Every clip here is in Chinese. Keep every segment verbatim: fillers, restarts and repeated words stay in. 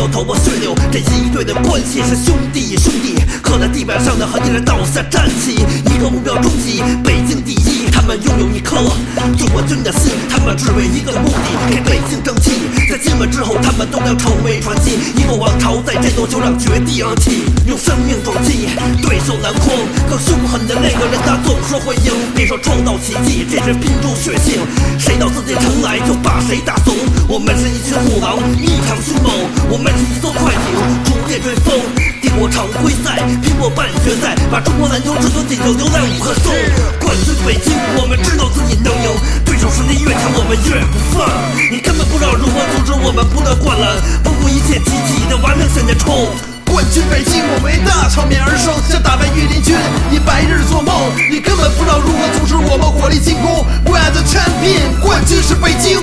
要头破血流。这一队的关系是兄弟兄弟，刻在地板上的痕迹是倒下站起，一个目标终极，北京第一。他们拥有一颗中国军的心，他们只为一个目的，给北京争气。在今晚之后，他们都将成为传奇，一个王朝在这座球场决定起，用生命撞击对手篮筐。更凶狠的那个人，他总说会赢，别说创造奇迹，这是拼出血性。谁到自己城来，就把谁打怂。我们是一群虎狼，一场凶猛。我们是一艘快艇，逐渐追风。帝国常规赛，拼搏半决赛，把中国篮球至尊锦就留在五棵松。冠军北京，我们知道自己能赢，对手实力越强，我们越不放。你根本不知道如何阻止我们不得灌篮，不顾一切积极的完美向前冲。 冠军北京，我为大场面而生，想打败御林军，你白日做梦。你根本不知道如何阻止我们火力进攻。We are the champion， 冠军是北京。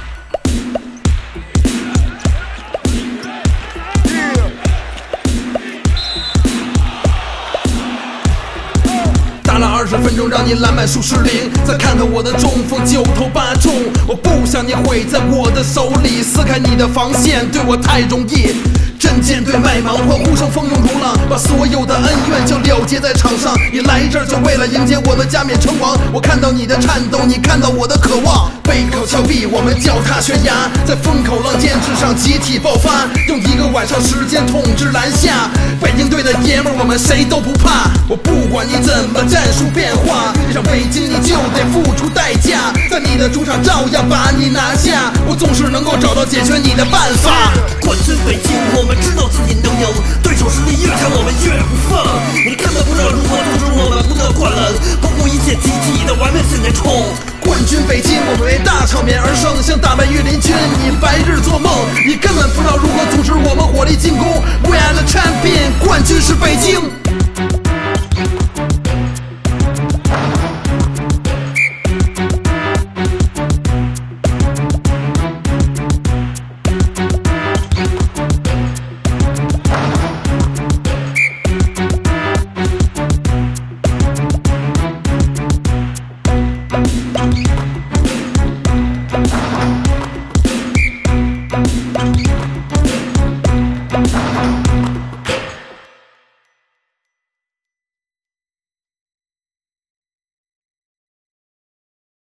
打了二十分钟，让你篮板数失灵。再看看我的中锋，九投八中。我不想你毁在我的手里，撕开你的防线，对我太容易。阵舰队麦芒，欢呼声蜂拥如浪，把所有的恩怨就了结在场上。你来这儿就为了迎接我们加冕称王。我看到你的颤抖，你看到我的渴望。背靠峭壁，我们脚踏悬崖，在风口浪尖之上集体爆发，用一个晚上时间统治篮下。北京队的爷们儿，我们谁都不怕。我不管你怎么战术变化，你上北京你就得付出代价，在你的主场照样把你拿下。我总是能够找到解决你的办法。 冠军北京，我们知道自己能赢，对手实力越强，我们越不放。你根本不知道如何阻止我们不得灌篮，不顾一切积极的完美向前冲。 冠军北京，我们为大场面而生，想打败御林军，你白日做梦。你根本不知道如何阻止我们火力进攻。We are the champion， 冠军是北京。